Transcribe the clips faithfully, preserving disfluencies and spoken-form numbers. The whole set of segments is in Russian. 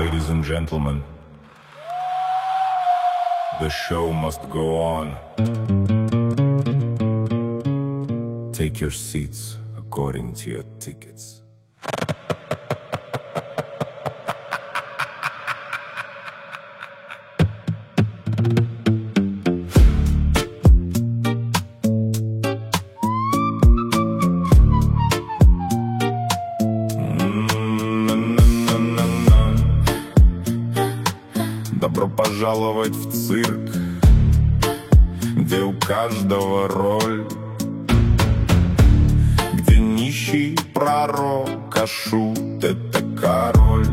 Ladies and gentlemen, the show must go on. Take your seats according to your tickets. Добро пожаловать в цирк, где у каждого роль, где нищий пророк, а шут — это король.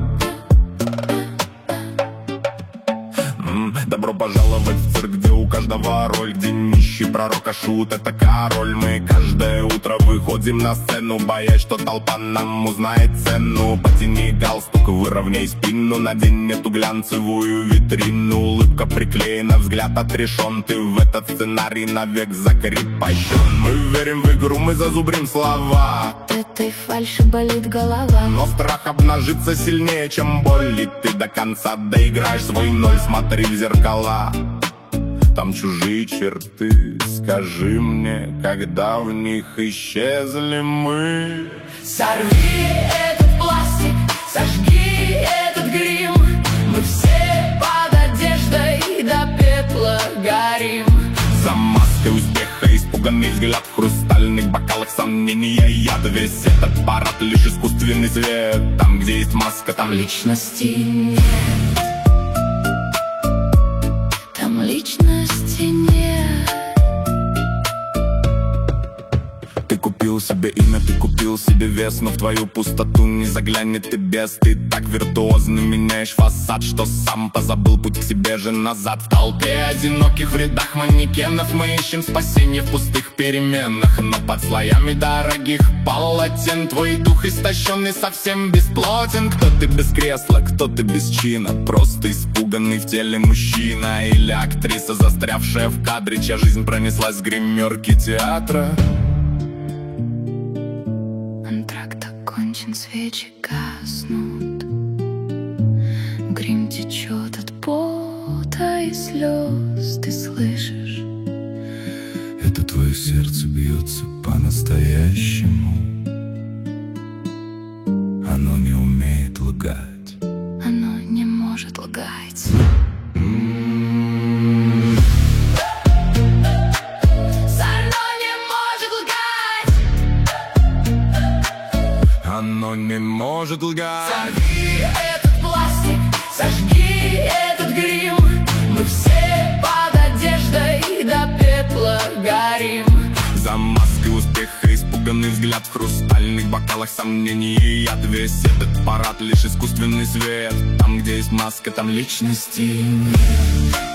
М-м, добро пожаловать в цирк, где у каждого роль, где нищий пророк, а шут — это король. Мы каждое утро выходим на сцену, боясь, что толпа нам узнает цену. Потяни галстук, выровняй спину, надень эту глянцевую витрину. Улыбка приклеена, взгляд отрешен, ты в этот сценарий навек закрепощен. Мы верим в игру, мы зазубрим слова, от этой фальши болит голова. но страх обнажится сильнее, чем боль, и ты до конца доиграешь свой ноль. Смотри в зеркала, там чужие черты. Скажи мне, когда в них исчезли мы? Сорви этот пластик, сожги этот грим. Мы все под одеждой до пепла горим. За маской успеха испуганный взгляд, в хрустальных бокалах сомнения яд. Весь этот парад лишь искусственный свет. Там, где есть маска, там личности нет. Там личности нет. Ты купил себе имя, ты купил себе вес, но в твою пустоту не заглянет и бес. Ты так виртуозно меняешь фасад, что сам позабыл путь к себе же назад. В толпе одиноких в рядах манекенов мы ищем спасение в пустых переменах. Но под слоями дорогих полотен твой дух истощенный совсем бесплотен. Кто ты без кресла, кто ты без чина, просто испуганный в теле мужчина. Или актриса, застрявшая в кадре, чья жизнь пронеслась с гримерки театра. Антракт окончен, свечи гаснут, грим течет от пота и слез. Ты слышишь? Это твое сердце бьется по-настоящему. Оно не умеет лгать. Оно не может лгать. Оно не может лгать. Сорви этот пластик, сожги этот грим. Мы все под одеждой до пепла горим. За маской успеха испуганный взгляд, в хрустальных бокалах сомнений и яд. Весь этот парад лишь искусственный свет. Там, где есть маска, там личности нет.